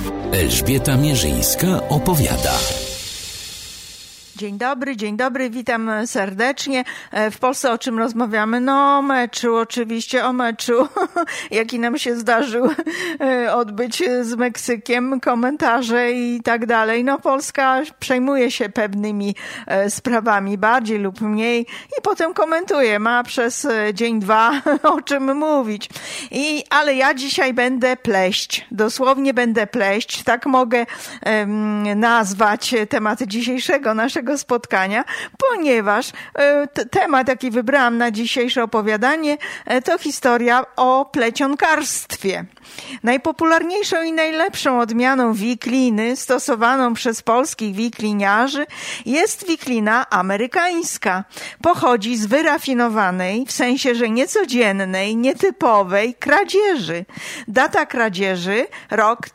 Elżbieta Mierzyńska opowiada. Dzień dobry, witam serdecznie. W Polsce o czym rozmawiamy? No o meczu, oczywiście o meczu, jaki nam się zdarzył odbyć z Meksykiem, komentarze i tak dalej. No Polska przejmuje się pewnymi sprawami, bardziej lub mniej i potem komentuje, ma przez dzień, dwa o czym mówić. Ale ja dzisiaj będę pleść, dosłownie będę pleść, tak mogę nazwać temat dzisiejszego naszego spotkania, ponieważ temat, jaki wybrałam na dzisiejsze opowiadanie, to historia o plecionkarstwie. Najpopularniejszą i najlepszą odmianą wikliny stosowaną przez polskich wikliniarzy jest wiklina amerykańska. Pochodzi z wyrafinowanej, w sensie, że niecodziennej, nietypowej kradzieży. Data kradzieży rok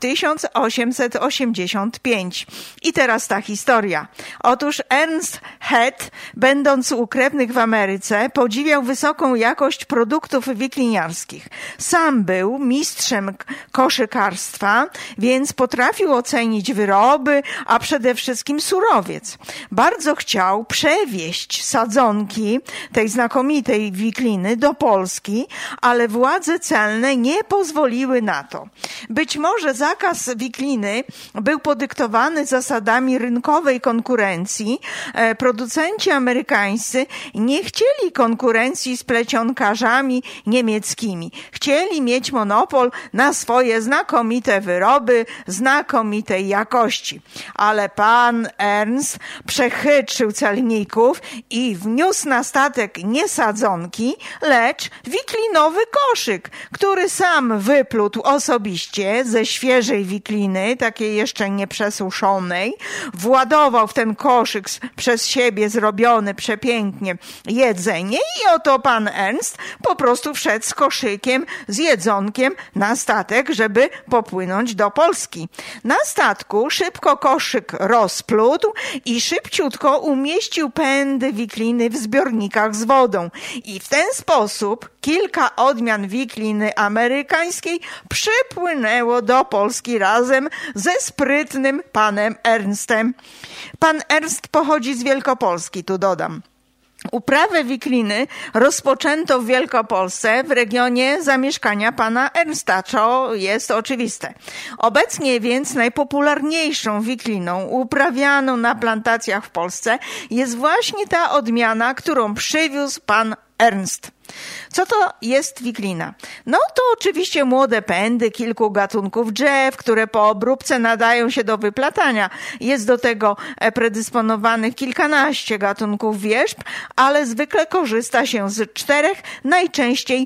1885. I teraz ta historia. Otóż Ernst Head, będąc u krewnych w Ameryce, podziwiał wysoką jakość produktów wikliniarskich. Sam był mistrzem koszykarstwa, więc potrafił ocenić wyroby, a przede wszystkim surowiec. Bardzo chciał przewieźć sadzonki tej znakomitej wikliny do Polski, ale władze celne nie pozwoliły na to. Być może zakaz wikliny był podyktowany zasadami rynkowej konkurencji. Producenci amerykańscy nie chcieli konkurencji z plecionkarzami niemieckimi. Chcieli mieć monopol na swoje znakomite wyroby, znakomitej jakości. Ale pan Ernst przechytrzył celników i wniósł na statek nie sadzonki, lecz wiklinowy koszyk, który sam wyplótł osobiście ze świeżej wikliny, takiej jeszcze nieprzesuszonej, władował w ten koszyk przez siebie zrobione przepięknie jedzenie i oto pan Ernst po prostu wszedł z koszykiem, z jedzonkiem na statek, żeby popłynąć do Polski. Na statku szybko koszyk rozplótł i szybciutko umieścił pędy wikliny w zbiornikach z wodą. I w ten sposób kilka odmian wikliny amerykańskiej przypłynęło do Polski razem ze sprytnym panem Ernstem. Pan Ernst pochodzi z Wielkopolski, tu dodam. Uprawę wikliny rozpoczęto w Wielkopolsce w regionie zamieszkania pana Ernsta, co jest oczywiste. Obecnie więc najpopularniejszą wikliną uprawianą na plantacjach w Polsce jest właśnie ta odmiana, którą przywiózł pan Ernst. Co to jest wiklina? No to oczywiście młode pędy kilku gatunków drzew, które po obróbce nadają się do wyplatania. Jest do tego predysponowanych kilkanaście gatunków wierzb, ale zwykle korzysta się z 4 najczęściej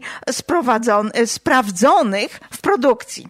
sprawdzonych w produkcji.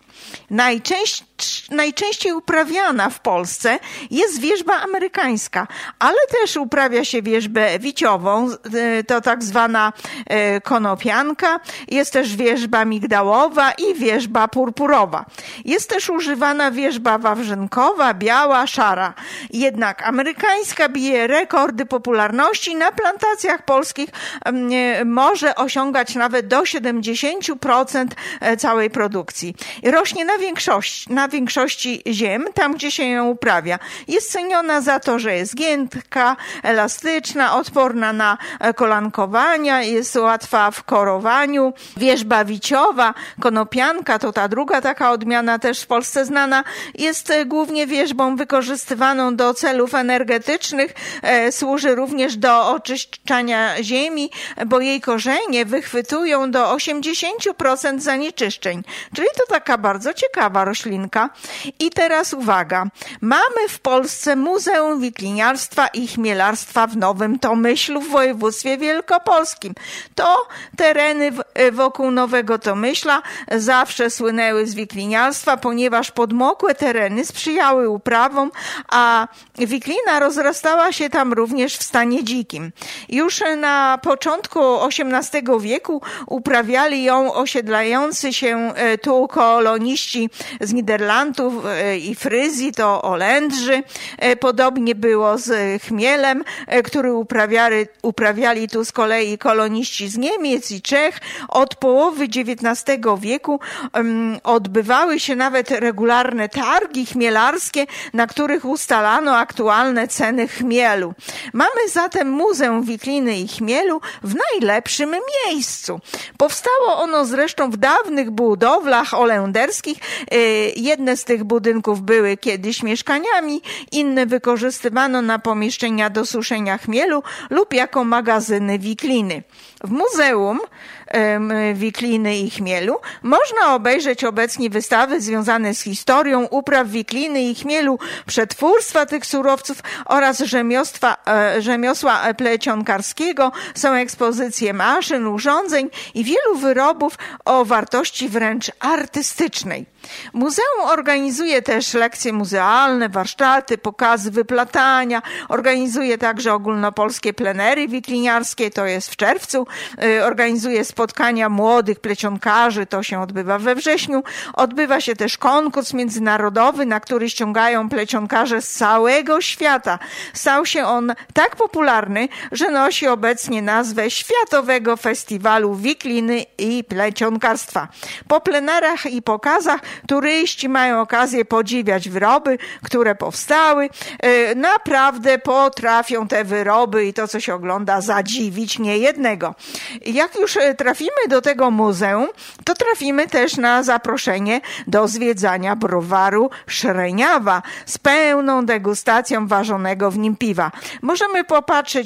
Najczęściej uprawiana w Polsce jest wierzba amerykańska, ale też uprawia się wierzbę wiciową, to tak zwana konopianka, jest też wierzba migdałowa i wierzba purpurowa. Jest też używana wierzba wawrzynkowa, biała, szara. Jednak amerykańska bije rekordy popularności, na plantacjach polskich może osiągać nawet do 70% całej produkcji. Rośnie na większości ziem, tam gdzie się ją uprawia. Jest ceniona za to, że jest giętka, elastyczna, odporna na kolankowania, jest łatwa w korowaniu. Wierzba wiciowa, konopianka, to ta druga taka odmiana też w Polsce znana, jest głównie wierzbą wykorzystywaną do celów energetycznych, służy również do oczyszczania ziemi, bo jej korzenie wychwytują do 80% zanieczyszczeń. Czyli to taka bardzo ciekawa roślinka. I teraz uwaga, mamy w Polsce Muzeum Wikliniarstwa i Chmielarstwa w Nowym Tomyślu w województwie wielkopolskim. To tereny wokół Nowego Tomyśla zawsze słynęły z wikliniarstwa, ponieważ podmokłe tereny sprzyjały uprawom, a wiklina rozrastała się tam również w stanie dzikim. Już na początku XVIII wieku uprawiali ją osiedlający się tu koloniści z Niderlandów i Fryzji, to Olędrzy. Podobnie było z chmielem, który uprawiali tu z kolei koloniści z Niemiec. Niemiec i Czech od połowy XIX wieku odbywały się nawet regularne targi chmielarskie, na których ustalano aktualne ceny chmielu. Mamy zatem Muzeum Wikliny i Chmielu w najlepszym miejscu. Powstało ono zresztą w dawnych budowlach holenderskich. Jedne z tych budynków były kiedyś mieszkaniami, inne wykorzystywano na pomieszczenia do suszenia chmielu lub jako magazyny wikliny. W Muzeum Wikliny i Chmielu można obejrzeć obecnie wystawy związane z historią upraw wikliny i chmielu, przetwórstwa tych surowców oraz rzemiosła plecionkarskiego. Są ekspozycje maszyn, urządzeń i wielu wyrobów o wartości wręcz artystycznej. Muzeum organizuje też lekcje muzealne, warsztaty, pokazy wyplatania, organizuje także ogólnopolskie plenery wikliniarskie, to jest w czerwcu, organizuje spotkania młodych plecionkarzy, to się odbywa we wrześniu. Odbywa się też konkurs międzynarodowy, na który ściągają plecionkarze z całego świata. Stał się on tak popularny, że nosi obecnie nazwę Światowego Festiwalu Wikliny i Plecionkarstwa. Po plenerach i pokazach turyści mają okazję podziwiać wyroby, które powstały. Naprawdę potrafią te wyroby i to, co się ogląda, zadziwić niejednego. Jak już trafimy do tego muzeum, to trafimy też na zaproszenie do zwiedzania browaru Szreniawa z pełną degustacją ważonego w nim piwa. Możemy popatrzeć,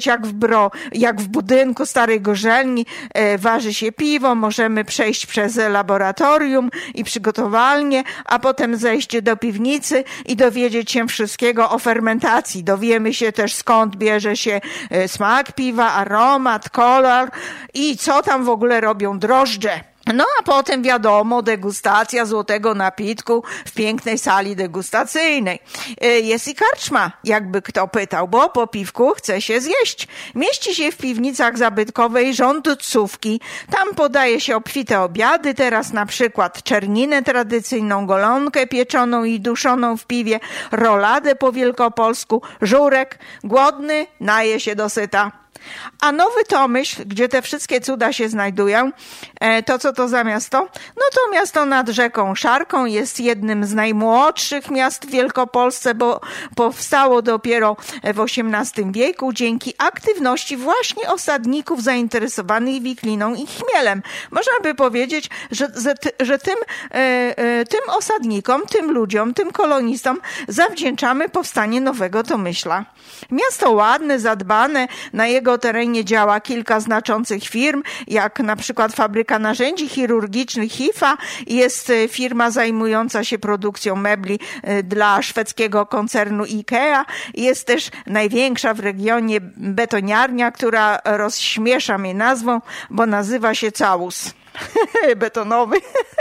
jak w budynku starej gorzelni waży się piwo, możemy przejść przez laboratorium i przygotowalnię, a potem zejść do piwnicy i dowiedzieć się wszystkiego o fermentacji. Dowiemy się też, skąd bierze się smak piwa, aromat, kolor i co tam w ogóle robią drożdże. No a potem wiadomo, degustacja złotego napitku w pięknej sali degustacyjnej. Jest i karczma, jakby kto pytał, bo po piwku chce się zjeść. Mieści się w piwnicach zabytkowej rządcówki. Tam podaje się obfite obiady, teraz na przykład czerninę tradycyjną, golonkę pieczoną i duszoną w piwie, roladę po wielkopolsku, żurek. Głodny naje się dosyta. A Nowy Tomyśl, gdzie te wszystkie cuda się znajdują, to co to za miasto? No to miasto nad rzeką Szarką jest jednym z najmłodszych miast w Wielkopolsce, bo powstało dopiero w XVIII wieku dzięki aktywności właśnie osadników zainteresowanych wikliną i chmielem. Można by powiedzieć, że tym osadnikom, tym ludziom, tym kolonistom zawdzięczamy powstanie Nowego Tomyśla. Miasto ładne, zadbane, na jego terenie działa kilka znaczących firm, jak na przykład fabryka narzędzi chirurgicznych HIFA, jest firma zajmująca się produkcją mebli dla szwedzkiego koncernu IKEA, jest też największa w regionie betoniarnia, która rozśmiesza mnie nazwą, bo nazywa się Całus. Betonowy.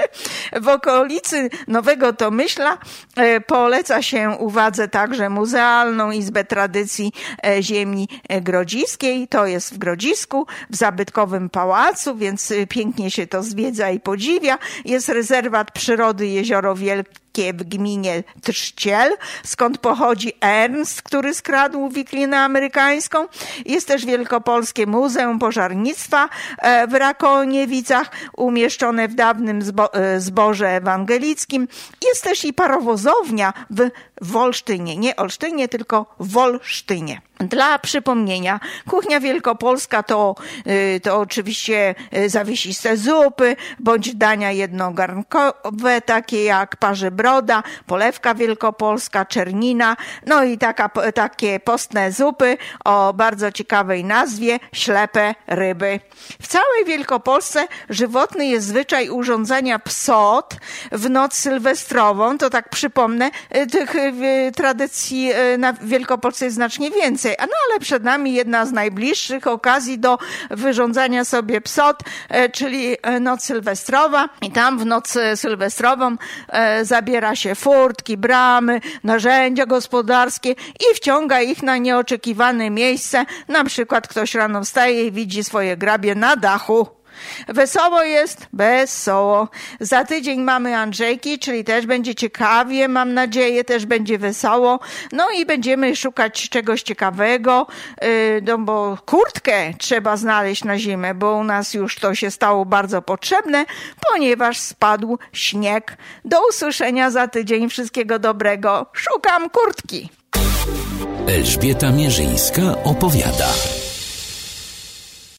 W okolicy Nowego Tomyśla poleca się uwadze także Muzealną Izbę Tradycji Ziemi Grodziskiej. To jest w Grodzisku, w zabytkowym pałacu, więc pięknie się to zwiedza i podziwia. Jest rezerwat przyrody Jezioro Wielkie w gminie Trzciel, skąd pochodzi Ernst, który skradł wiklinę amerykańską. Jest też Wielkopolskie Muzeum Pożarnictwa w Rakoniewicach, umieszczone w dawnym zborze ewangelickim. Jest też i parowozownia w Wolsztynie. Nie Olsztynie, tylko Wolsztynie. Dla przypomnienia, kuchnia wielkopolska to oczywiście zawiesiste zupy, bądź dania jednogarnkowe, takie jak parzybroda, polewka wielkopolska, czernina, no i takie postne zupy o bardzo ciekawej nazwie ślepe ryby. W całej Wielkopolsce żywotny jest zwyczaj urządzania psot w noc sylwestrową. To tak przypomnę, tych tradycji na Wielkopolsce jest znacznie więcej. No ale przed nami jedna z najbliższych okazji do wyrządzania sobie psot, czyli noc sylwestrowa. I tam w noc sylwestrową zabiera się furtki, bramy, narzędzia gospodarskie i wciąga ich na nieoczekiwane miejsce. Na przykład ktoś rano wstaje i widzi swoje grabie na dachu. Wesoło jest? Wesoło. Za tydzień mamy Andrzejki, czyli też będzie ciekawie, mam nadzieję, też będzie wesoło. No i będziemy szukać czegoś ciekawego, no bo kurtkę trzeba znaleźć na zimę, bo u nas już to się stało bardzo potrzebne, ponieważ spadł śnieg. Do usłyszenia za tydzień. Wszystkiego dobrego. Szukam kurtki. Elżbieta Mierzyńska opowiada.